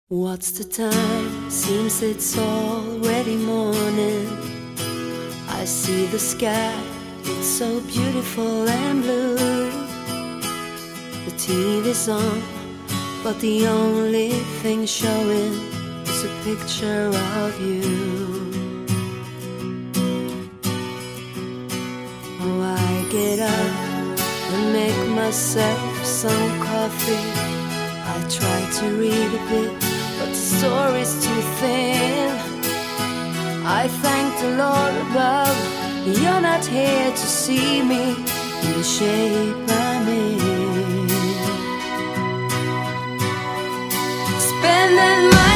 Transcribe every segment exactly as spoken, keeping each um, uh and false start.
What's the time? Seems it's already morning. I see the sky, it's so beautiful and blue. The T V's on, but the only thing showing is a picture of you. Oh, I get up and make myself some coffee. I try to read a bit, but the story's too thin. I thank the Lord above, you're not here to see me in the shape I'm in. Spending my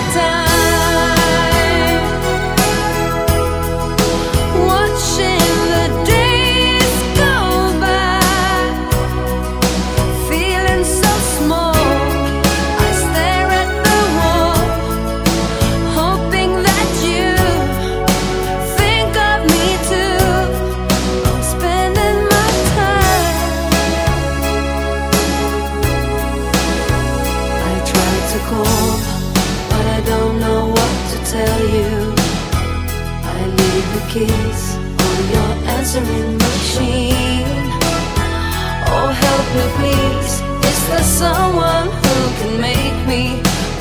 time watching the days go by, feeling so small. But I don't know what to tell you. I leave the keys on your answering machine. Oh, help me please. Is there someone who can make me